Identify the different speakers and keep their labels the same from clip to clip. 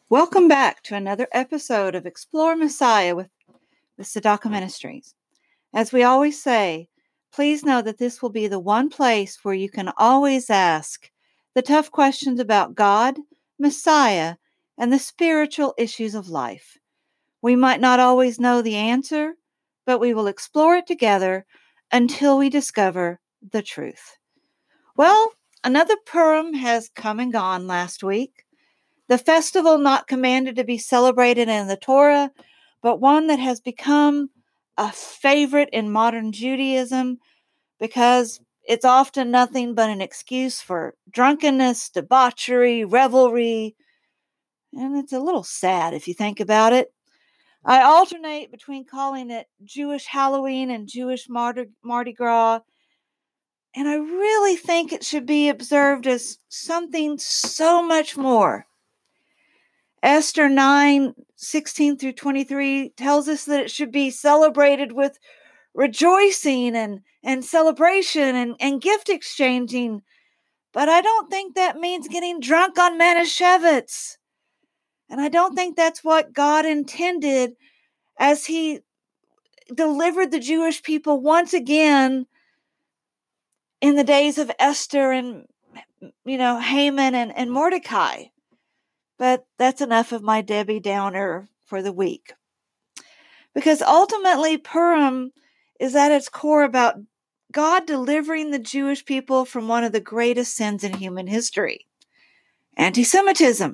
Speaker 1: Welcome back to another episode of Explore Messiah with Tzedakah Ministries. As we always say, please know that this will be the one place where you can always ask the tough questions about God, Messiah, and the spiritual issues of life. We might not always know the answer, but we will explore it together until we discover the truth. Well, another Purim has come and gone last week. The festival not commanded to be celebrated in the Torah, but one that has become a favorite in modern Judaism because it's often nothing but an excuse for drunkenness, debauchery, revelry, and it's a little sad if you think about it. I alternate between calling it Jewish Halloween and Jewish Mardi Gras, and I really think it should be observed as something so much more. Esther 9:16 through 23 tells us that it should be celebrated with rejoicing and celebration and gift exchanging. But I don't think that means getting drunk on Manischewitz. And I don't think that's what God intended as he delivered the Jewish people once again in the days of Esther and, Haman and Mordecai. But that's enough of my Debbie Downer for the week. Because ultimately, Purim is at its core about God delivering the Jewish people from one of the greatest sins in human history, anti-Semitism.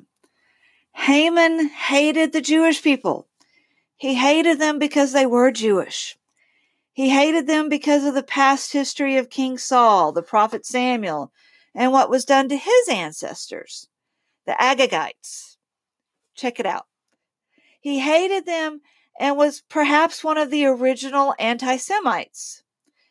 Speaker 1: Haman hated the Jewish people. He hated them because they were Jewish. He hated them because of the past history of King Saul, the prophet Samuel, and what was done to his ancestors, the Agagites. Check it out. He hated them and was perhaps one of the original anti-Semites.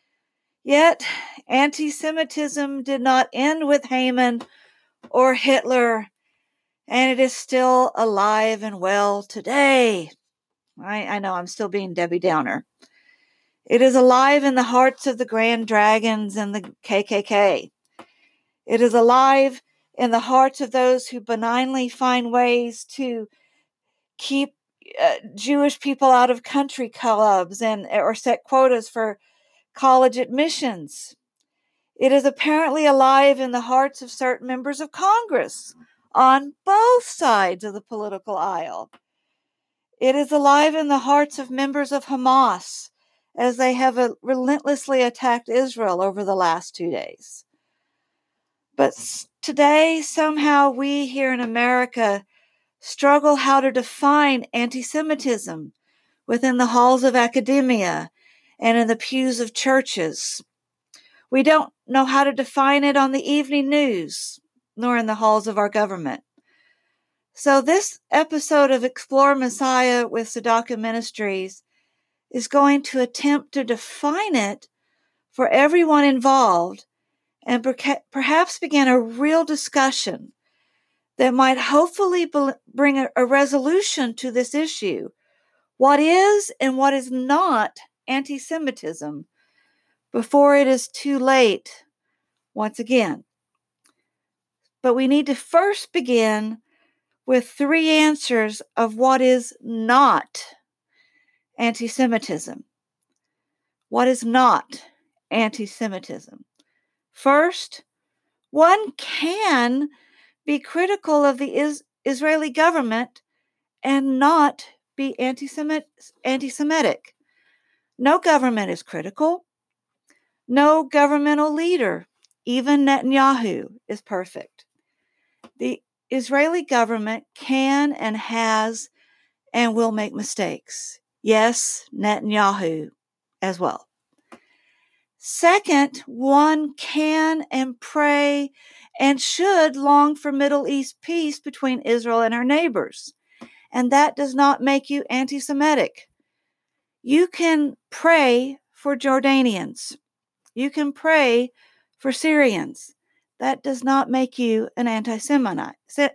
Speaker 1: Yet, anti-Semitism did not end with Haman or Hitler, and it is still alive and well today. I know I'm still being Debbie Downer. It is alive in the hearts of the Grand Dragons and the KKK. It is alive in the hearts of those who benignly find ways to keep Jewish people out of country clubs or set quotas for college admissions. It is apparently alive in the hearts of certain members of Congress on both sides of the political aisle. It is alive in the hearts of members of Hamas as they have relentlessly attacked Israel over the last 2 days. But today, somehow we here in America struggle how to define anti-Semitism within the halls of academia and in the pews of churches. We don't know how to define it on the evening news, nor in the halls of our government. So this episode of Explore Messiah with Tzedakah Ministries is going to attempt to define it for everyone involved and perhaps begin a real discussion that might hopefully bring a resolution to this issue. What is and what is not anti-Semitism before it is too late once again. But we need to first begin with 3 answers of what is not anti-Semitism. What is not anti-Semitism? First, one can be critical of the Israeli government and not be anti-Semitic. No government is critical. No governmental leader, even Netanyahu, is perfect. The Israeli government can and has and will make mistakes. Yes, Netanyahu as well. Second, one can and pray and should long for Middle East peace between Israel and her neighbors. And that does not make you anti-Semitic. You can pray for Jordanians. You can pray for Syrians. That does not make you an anti-Semite.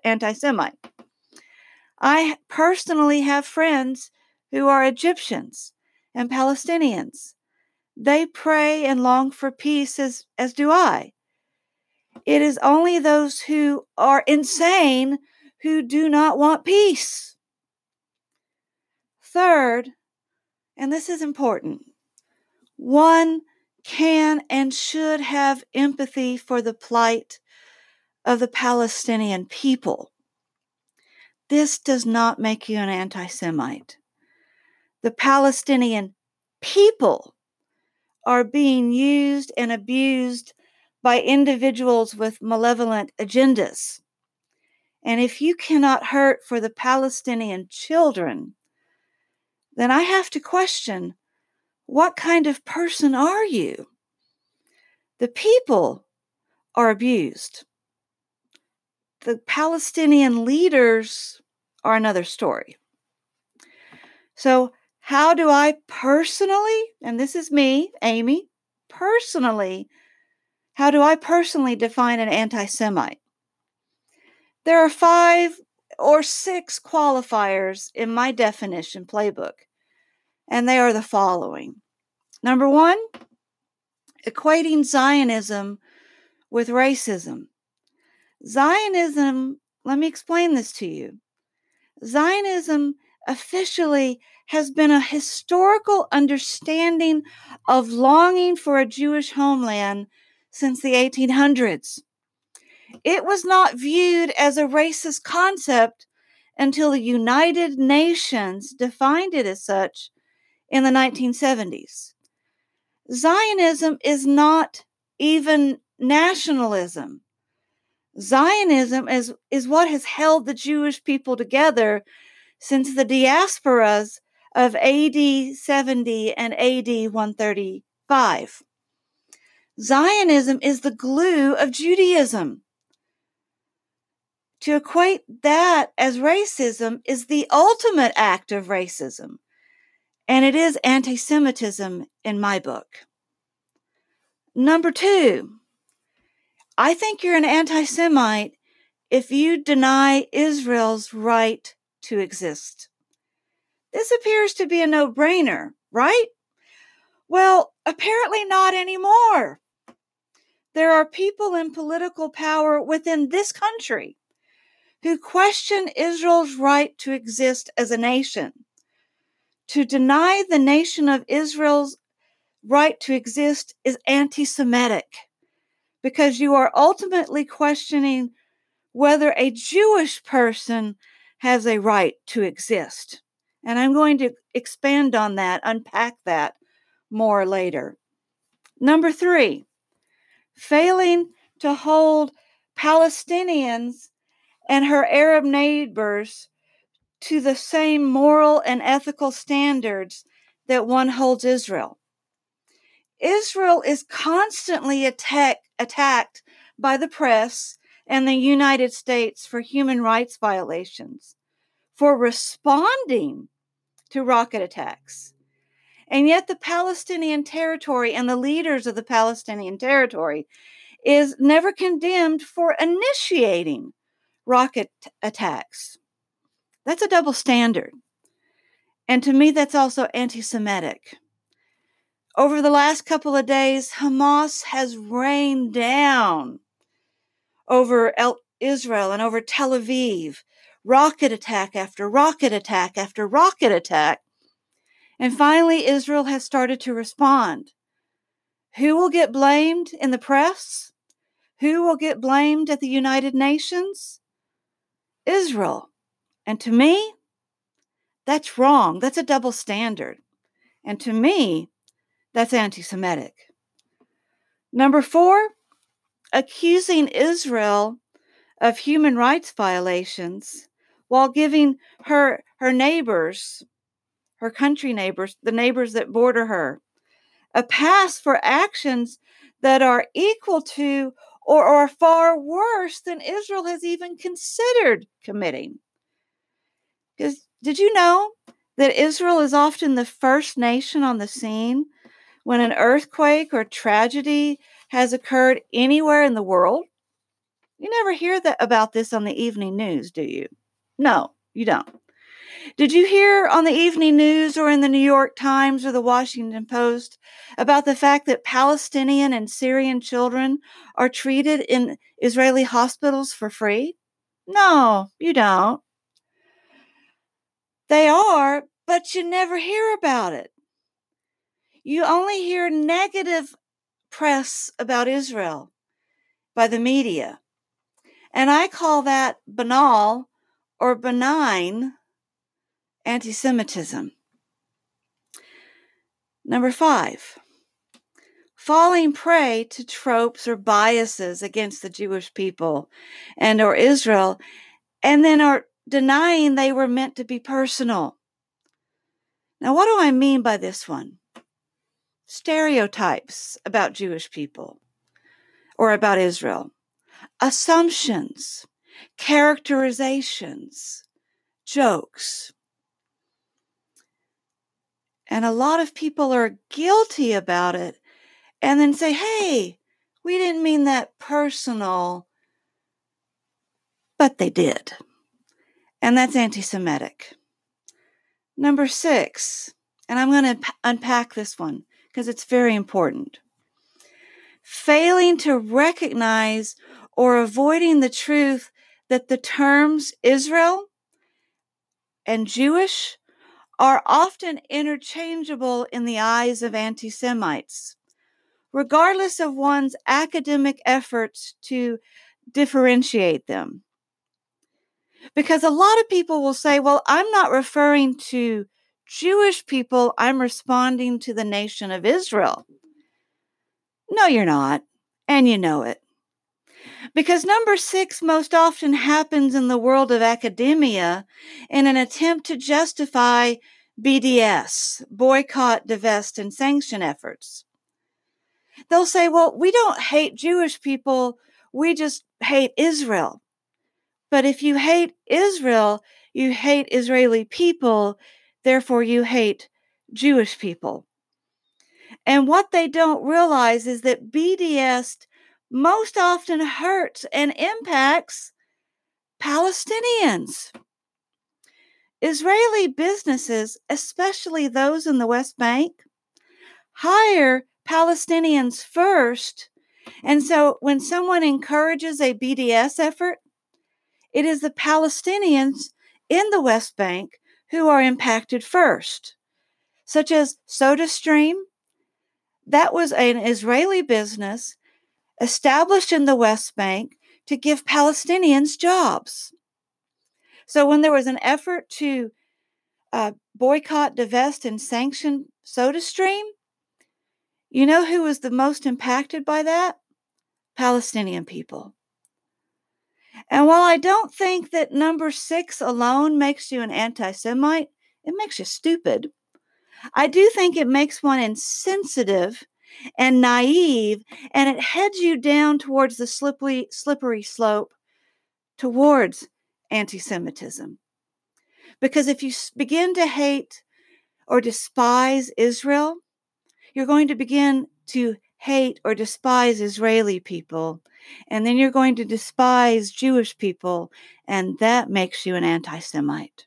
Speaker 1: I personally have friends who are Egyptians and Palestinians. They pray and long for peace as do I. It is only those who are insane who do not want peace. Third, and this is important, one can and should have empathy for the plight of the Palestinian people. This does not make you an anti-Semite. The Palestinian people are being used and abused by individuals with malevolent agendas. And if you cannot hurt for the Palestinian children, then I have to question, what kind of person are you? The people are abused. The Palestinian leaders are another story. So how do I personally, and this is me, Amy, personally, how do I personally define an anti-Semite? There are 5 or 6 qualifiers in my definition playbook, and they are the following. Number 1, equating Zionism with racism. Zionism, let me explain this to you. Zionism officially has been a historical understanding of longing for a Jewish homeland since the 1800s. It was not viewed as a racist concept until the United Nations defined it as such in the 1970s. Zionism is not even nationalism. Zionism is what has held the Jewish people together since the diasporas of AD 70 and AD 135. Zionism is the glue of Judaism. To equate that as racism is the ultimate act of racism, and it is anti-Semitism in my book. Number 2, I think you're an anti-Semite if you deny Israel's right to exist. This appears to be a no-brainer, right? Well, apparently not anymore. There are people in political power within this country who question Israel's right to exist as a nation. To deny the nation of Israel's right to exist is anti-Semitic, because you are ultimately questioning whether a Jewish person has a right to exist. And I'm going to expand on that, unpack that more later. Number 3, failing to hold Palestinians and her Arab neighbors to the same moral and ethical standards that one holds Israel. Israel is constantly attacked by the press and the United States for human rights violations, for responding to rocket attacks. And yet the Palestinian territory and the leaders of the Palestinian territory is never condemned for initiating rocket attacks. That's a double standard. And to me, that's also anti-Semitic. Over the last couple of days, Hamas has rained down over Israel and over Tel Aviv, rocket attack after rocket attack after rocket attack. And finally, Israel has started to respond. Who will get blamed in the press? Who will get blamed at the United Nations? Israel. And to me, that's wrong. That's a double standard. And to me, that's anti-Semitic. Number 4, accusing Israel of human rights violations while giving her neighbors, her country neighbors, the neighbors that border her, a pass for actions that are equal to or are far worse than Israel has even considered committing. Because did you know that Israel is often the first nation on the scene when an earthquake or tragedy has occurred anywhere in the world? You never hear about this on the evening news, do you? No, you don't. Did you hear on the evening news or in the New York Times or the Washington Post about the fact that Palestinian and Syrian children are treated in Israeli hospitals for free? No, you don't. They are, but you never hear about it. You only hear negative press about Israel by the media. And I call that banal or benign anti-Semitism. Number 5, falling prey to tropes or biases against the Jewish people and or Israel, and then are denying they were meant to be personal. Now, what do I mean by this one? Stereotypes about Jewish people or about Israel, assumptions, characterizations, jokes. And a lot of people are guilty about it and then say, hey, we didn't mean that personal, but they did. And that's anti-Semitic. Number 6, and I'm going to unpack this one because it's very important. Failing to recognize or avoiding the truth that the terms Israel and Jewish are often interchangeable in the eyes of anti-Semites, regardless of one's academic efforts to differentiate them. Because a lot of people will say, well, I'm not referring to Jewish people, I'm responding to the nation of Israel. No, you're not, and you know it. Because number 6 most often happens in the world of academia in an attempt to justify BDS, boycott, divest, and sanction efforts. They'll say, well, we don't hate Jewish people, we just hate Israel. But if you hate Israel, you hate Israeli people, therefore you hate Jewish people. And what they don't realize is that BDS most often hurts and impacts Palestinians. Israeli businesses, especially those in the West Bank, hire Palestinians first. And so when someone encourages a BDS effort, it is the Palestinians in the West Bank who are impacted first, such as SodaStream. That was an Israeli business established in the West Bank to give Palestinians jobs. So when there was an effort to boycott, divest, and sanction SodaStream, you know who was the most impacted by that? Palestinian people. And while I don't think that number 6 alone makes you an anti-Semite, it makes you stupid. I do think it makes one insensitive and naive, and it heads you down towards the slippery slope towards anti-Semitism. Because if you begin to hate or despise Israel, you're going to begin to hate or despise Israeli people, and then you're going to despise Jewish people, and that makes you an anti-Semite.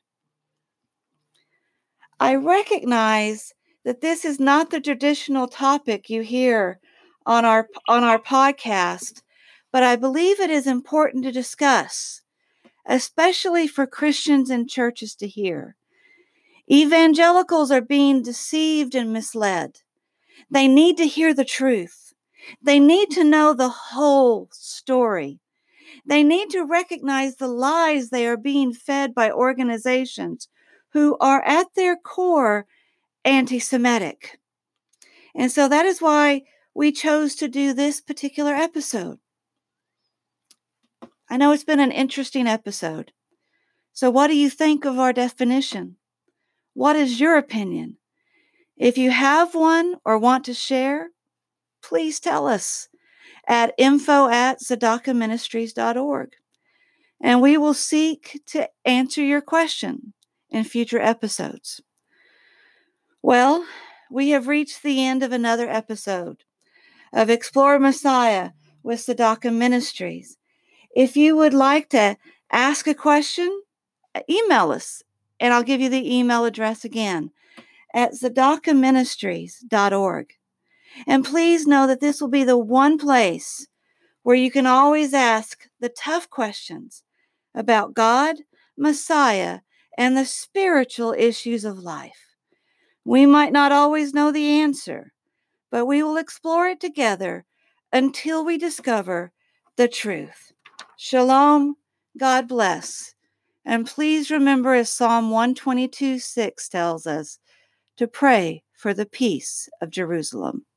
Speaker 1: I recognize that this is not the traditional topic you hear on our podcast, but I believe it is important to discuss, especially for Christians and churches to hear. Evangelicals are being deceived and misled. They need to hear the truth. They need to know the whole story. They need to recognize the lies they are being fed by organizations who are at their core anti-Semitic. And so that is why we chose to do this particular episode. I know it's been an interesting episode. So what do you think of our definition? What is your opinion? If you have one or want to share, please tell us at info@tzedakahministries.org. And we will seek to answer your question in future episodes. Well, we have reached the end of another episode of Explore Messiah with Tzedakah Ministries. If you would like to ask a question, email us, and I'll give you the email address again at tzedakahministries.org. And please know that this will be the one place where you can always ask the tough questions about God, Messiah, and the spiritual issues of life. We might not always know the answer, but we will explore it together until we discover the truth. Shalom, God bless. And please remember, as Psalm 122:6 tells us, to pray for the peace of Jerusalem.